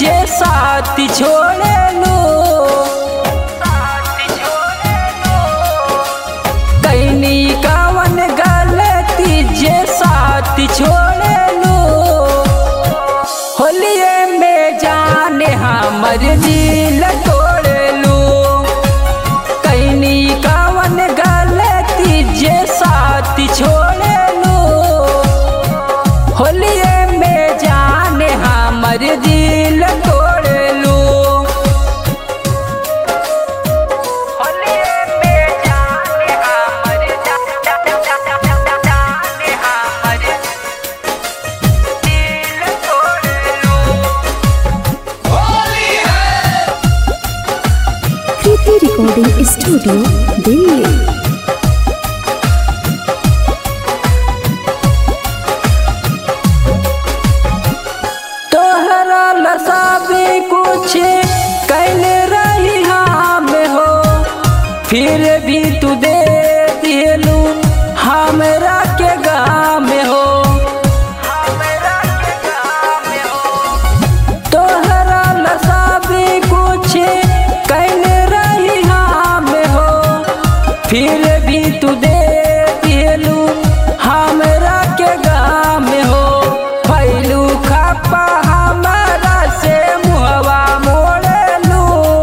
जे साथ छोड़े लो, कैनी कवन गलती जे साथ छोड़े लो, होलिये में जाने हमर दिल तोड़े लो, कैनी कवन गलती जे साथ छोड़े लो, होलिये में जाने हमर दिल तोड़े लो, होलिये में जाने हमर जाने हमर दिल तोड़े लो। Kriti recording studio Delhi. तोहरा लसाबे कुछ कैले रही हम हो, फिर भी तू दे दिलू हमरा के गाम हो, तोहरा लसाबे कुछ कैले रही हम हो, फिर भी तू दे दिलू हमरा के गाम हो, फैलू खपा हमरा से मुहवा मोड़लू,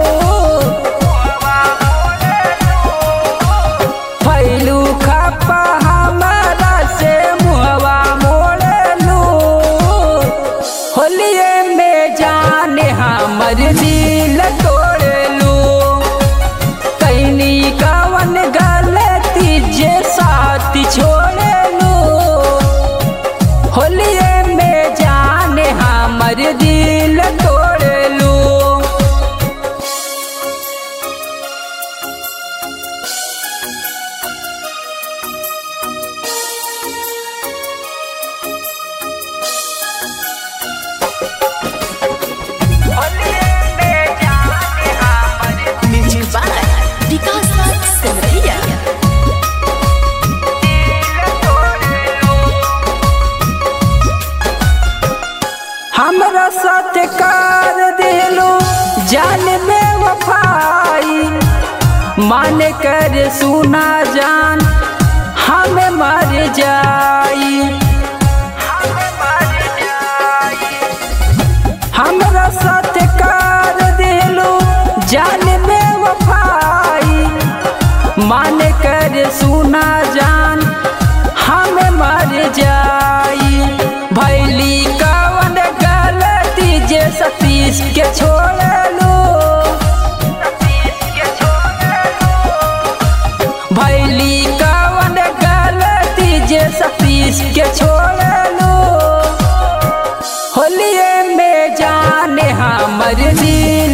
फैलू खपा हमरा से मुहवा मोड़लू, होलिये में जाने हमर दिल तोड़लू, कैनी कवन गलती जे साथ छोड़लू, होलिये में जाने हमर दिल तोड़लू। Music by Vikas Raj Simariya. हमरा साथ कर दिलो जान में वफाई, मान कर सुना जान हमें मर जाई, हमरा साथ कर दिलो जान में वफाई, मान कर सुना जान हमें मर जाई, भैली कवन गलती जे सतीश के छोड़लू, भैली कवन गलती जे सतीश के छोड़लू, होलिये में जाने हमर दिल